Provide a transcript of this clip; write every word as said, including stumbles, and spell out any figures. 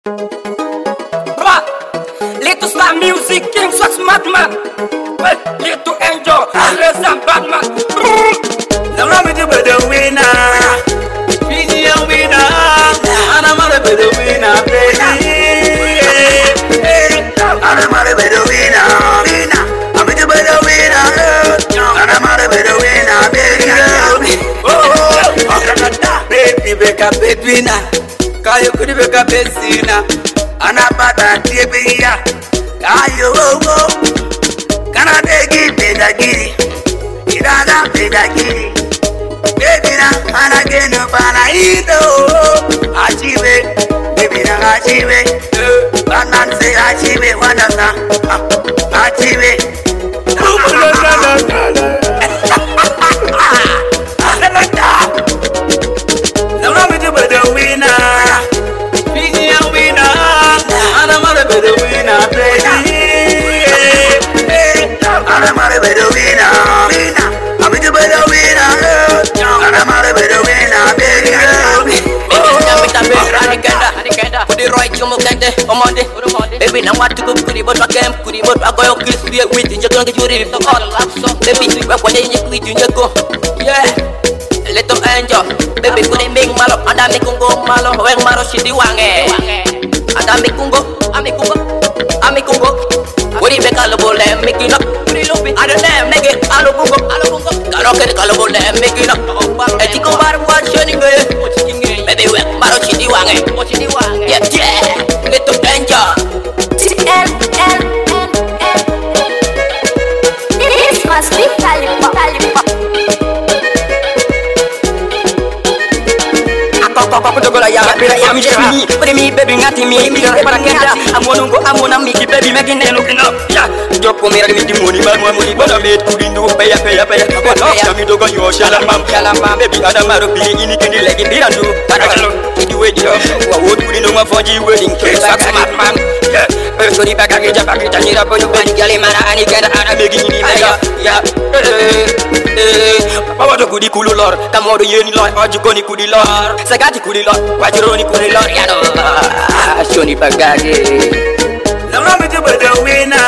What? Little star music, king such madman. Well, little angel, Alessandro Batman. Now let me do the winner. Fiji a winner. And I'm a better winner, baby. I'm a better winner. I'm a better winner. And I'm a better winner, baby. Oh, baby, baby, baby, na. Kayo kudi beka besina. Anapata tiebe ya. Kayo oh oh. Kana begi pedagiri. Iraga pedagiri. Baby na anageno bana ido. Achieve, baby na achieve. Batman say achieve wanasa. Achieve. Now let me do the winner. Fiji a winner. And I'm a better winner, baby. And I'm a better winner. I'm a better winner. And I'm a better winner, baby. Kudi Roy cuma kende omande baby na watu ko kudi bot bakem kudi bot agoyo kiss we with inje kan juri to all baby we kwa nyenye kudi nyeko yeah little angel baby kudi ming malo ada mikungo malo weng maro shidi wange ada mikungo amikungo amikungo kudi be kalo bole mikino kudi lobi ada ne mege alo bungo alo bungo kalo kede kalo bole mikino etiko bar wa shoni nge baby we maro shidi wange shidi wange yeah yeah little angel T L L L L This must be Talipa Talipa Dogola ya bila ya mjeni Put me baby ngati mi mi para kenda amonungo amona miki baby megine no kino ya joko mera mi di moni ba moni bona me kudindo peya peya peya ya mi dogo yo shala mam shala mam baby ada maro bi ini kindi legi birandu tarakalo di wejo wa wot kudindo ma fonji wedding ke sax man ya sorry baka ke ja baka nyira boyo bani gale mara ani kenda ana megi ini ya ya eh bawa do kudi kulu lor tamodo yeni lor ojugo ni kudi lor sagati kudi lor wajironi kudi lor ya no shoni bagage Now let me do the winner.